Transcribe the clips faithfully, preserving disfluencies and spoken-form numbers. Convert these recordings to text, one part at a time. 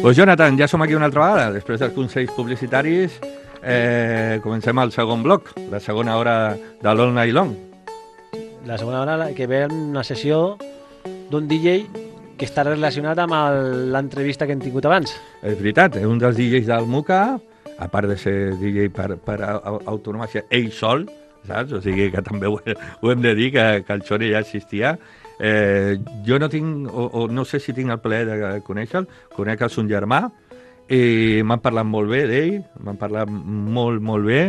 Pues Jonathan, ja som aquí una altra vegada. Després dels consells publicitaris, eh, comencem el segon bloc, la segona hora de l'All Night Long. La segona hora que ve una sessió d'un D J que està relacionat amb l'entrevista que hem tingut abans. És veritat, és un dels D Js del Muca, a part de ser D J per, per autonomàcia, ell sol, saps? O sigui que també ho, ho hem de dir, que, que el Xone ja existia. Eh, jo no tinc, o, o no sé si tinc el plaer de conèixer-lo, conec el son germà, i m'han parlat molt bé d'ell, m'han parlat molt, molt bé,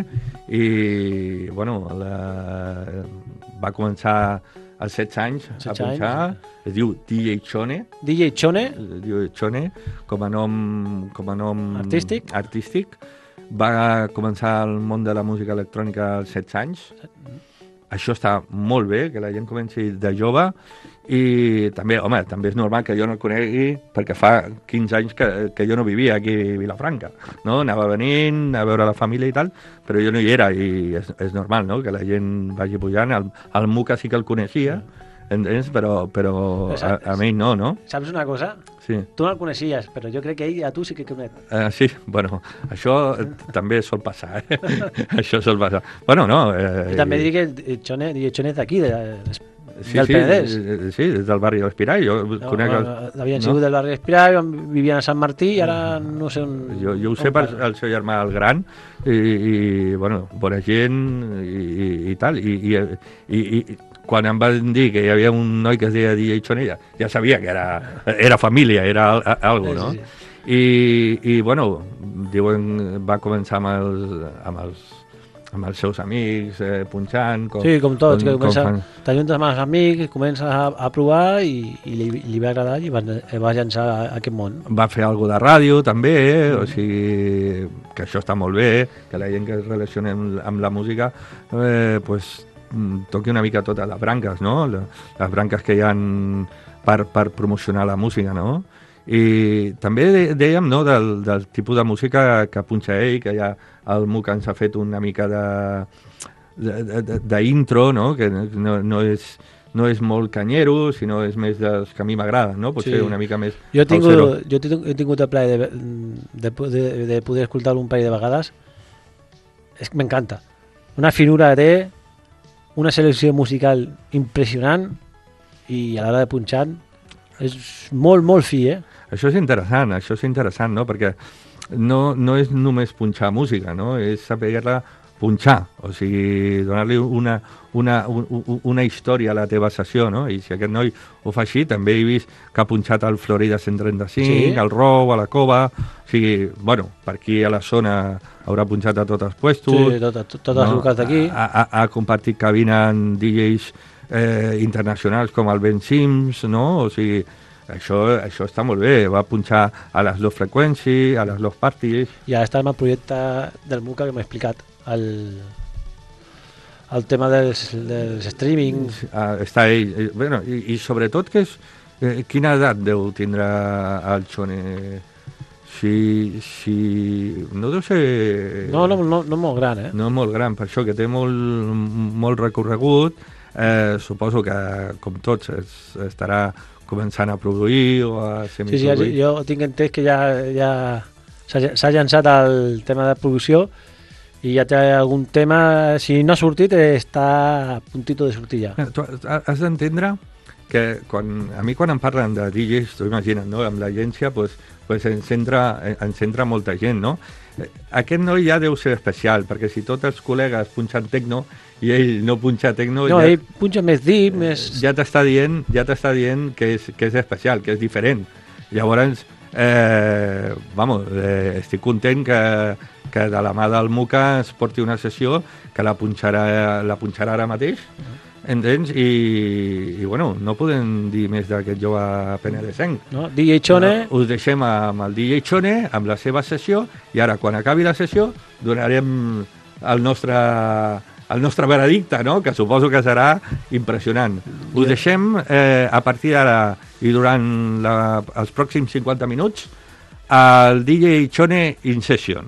i, bueno, la, va començar als setze anys a punxar, es diu D J Xone. D J Xone? Es diu Xone, com a nom, com a nom artístic. artístic. Va començar al món de la música electrònica als setze anys. Això està molt bé, que la gent comenci de jove, i també, home, també és normal que jo no el conegui perquè fa quinze anys que, que jo no vivia aquí a Vilafranca, no? Anava venint a veure la família i tal, però jo no hi era, i és, és normal, no?, que la gent vagi pujant. El, el Muca sí que el coneixia, entens? Però, però a, a mi no, no? Saps una cosa? Sí. Tu no el coneixies, però jo crec que ell a tu sí que conec. Uh, sí, bueno, això també sol passar, eh? Això sol passar. Bueno, no... Eh, I també dic que el Xone, D J Xone és d'aquí, de, de, sí, del sí, Penedès. Sí, és del barri de l'Espirall. Jo no, conec el... Havien sigut no? del barri de l'Espirall, vivien a Sant Martí, i ara no sé on... Jo, jo ho sé per el seu germà, el gran, i, i bueno, bona gent, i, i, i tal, i, i, i, i quan em van dir que hi havia un noi que es deia D J Xone, ja, ja sabia que era, era família, era al, algo, no? Sí, sí. I, I, bueno, diuen, va començar amb els, amb els, amb els seus amics, eh, punxant... Com, sí, com tots, com, que comença, fan... t'ajuntes amb els amics, comença a, a provar i, i li, li va agradar i va, va llançar a aquest món. Va fer alguna de ràdio, també, eh? Mm. O sigui, que això està molt bé, que la gent que es relaciona amb, amb la música, eh, pues, toqui una mica totes les branques, no? Les branques que hi ha per, per promocionar la música, no? I també dèiem, no?, del, del tipus de música que punxa ell, que ja el Muca ens ha fet una mica de d'intro, no?, que no, no, és, no és molt canyero, sinó és més dels que a mi m'agraden, no? Potser sí. Una mica més... Jo he tingut, jo he tingut el plaer de, de, de, de poder escoltar-lo un parell de vegades. M'encanta. Una finura té, una selecció musical impressionant, i a l'hora de punxar és molt, molt fi, eh? Això és interessant, això és interessant, no? Perquè no, no és només punxar música, no? És saber-la punxar, o sigui, donar-li una, una, una història a la teva sessió, no? I si aquest noi ho fa així, també he vist que ha punxat al Florida cent trenta-cinc, sí. Al Rou, a la Cova, o sigui, bueno, per aquí a la zona haurà punxat a tots els puestos. Sí, tot, tot, tots els no? locals d'aquí. Ha, ha, ha compartit cabina amb D Js eh, internacionals com el Ben Sims, no? O sigui, això, això està molt bé. Va punxar a les Low Frequency, a les Low Parties. I ara està amb el projecte del Muca que m'ha explicat. El, el tema dels, dels streamings. Ah, està ell. Eh, bueno, i, i sobretot, que és, eh, quina edat deu tindre el Xone? Si, si... No deu ser... No, no, no, no molt gran, eh? No molt gran, per això, que té molt, molt recorregut. Eh, suposo que, com tots, es, estarà començant a produir o a semiproduir. Sí, sí, jo tinc entès que ja, ja s'ha llançat el tema de producció i ja té algun tema, si no ha sortit, està a puntito de sortir ja. Tu has d'entendre que quan, a mi quan em parlen de D Js, tu imagina't, no? Amb l'agència pues, pues ens, entra, ens entra molta gent, no? Aquest noi ja deu ser especial, perquè si tots els col·legues punxen tecno i ell no punxa tecno... No, ja, ell punxa més deep, més... Ja t'està dient, ja t'està dient que és, que és especial, que és diferent. Llavors, eh, vamos, eh, estic content que, que de la mà del Muca es porti una sessió que la punxarà, la punxarà ara mateix, entens? I, i bueno, no podem dir més d'aquest jove penedesenc. No? D J Xone... Uh, us deixem amb el D J Xone, amb la seva sessió, i ara, quan acabi la sessió, donarem el nostre, el nostre veredicte, no? Que suposo que serà impressionant. Us deixem, eh, a partir d'ara i durant la, els pròxims cinquanta minuts, el D J Xone in session.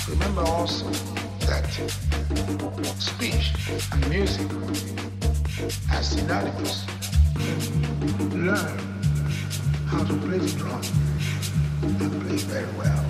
Remember also that speech and music are synonymous. Learn how to play the drum and play very well.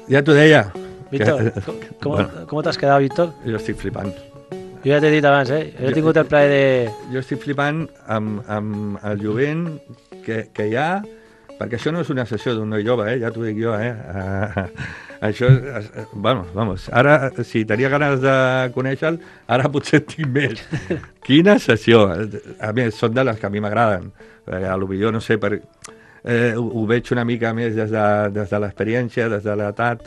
Ja t'ho deia. Víctor, que- com, com, bueno. com t'has quedat, Víctor? Jo estic flipant. Jo ja t'he dit abans, eh? Jo he Jo- tingut el plaer de... Jo estic flipant amb, amb el jovent que, que hi ha, perquè això no és una sessió d'un noi jove, eh? Ja t'ho dic jo, eh? Uh, això, uh, vamos, vamos. Ara, si tenia ganes de conèixer-lo, ara potser en tinc més. Quina sessió! A més, són de les que a mi m'agraden. Perquè a lo millor, no sé, per... Eh, ho, ho veig una mica més des de, des de l'experiència, des de l'edat,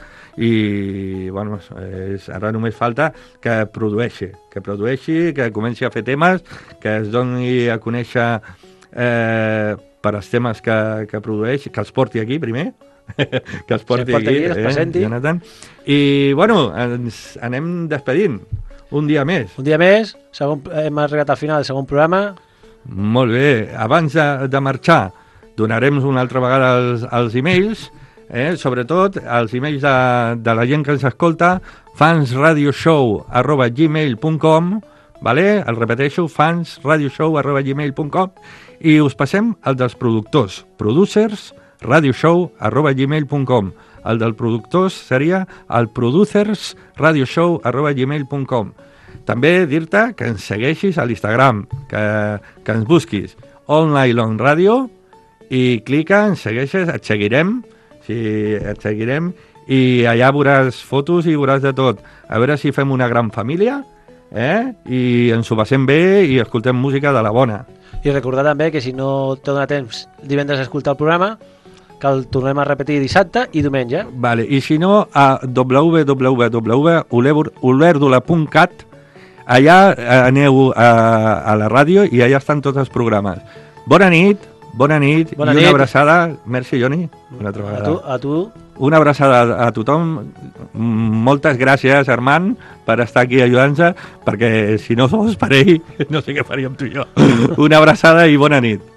i bueno, és, ara només falta que produeixi, que produeixi, que comenci a fer temes, que es doni a conèixer eh, per als temes que, que produeix, que els porti aquí primer, que els porti porti aquí, aquí, els presenti. Jonathan. I bueno, ens anem despedint un dia més. Un dia més, segon, hem arribat al final del segon programa. Molt bé, abans de, de marxar donarem una altra vegada els, els e-mails, eh? Sobretot els e-mails de, de la gent que ens escolta, fansradioshow arroba gmail punt com, vale? El repeteixo, fansradioshow arroba gmail punt com, i us passem el dels productors, producers radioshow arroba gmail punt com. El del productors seria el producers radioshow arroba gmail punt com. També dir-te que ens segueixis a l'Instagram, que, que ens busquis All Night Long Radio, i clica, ens segueixes, et seguirem, sí, et seguirem, i allà veuràs fotos i veuràs de tot. A veure si fem una gran família, eh? I ens ho passem bé i escoltem música de la bona. I recordar també que si no te dona temps divendres a escoltar el programa, que el tornem a repetir dissabte i diumenge. Vale, i si no, a w w w punt olverdula punt cat, allà aneu a, a la ràdio i allà estan tots els programes. Bona nit, bona nit, Bona i nit. una abraçada. Merci, Joni, una altra A vegada. tu, a tu. Una abraçada a tothom. Moltes gràcies, Armand, per estar aquí ajudant-nos, perquè si no fos per ell, no sé què faríem tu i jo. Una abraçada i bona nit.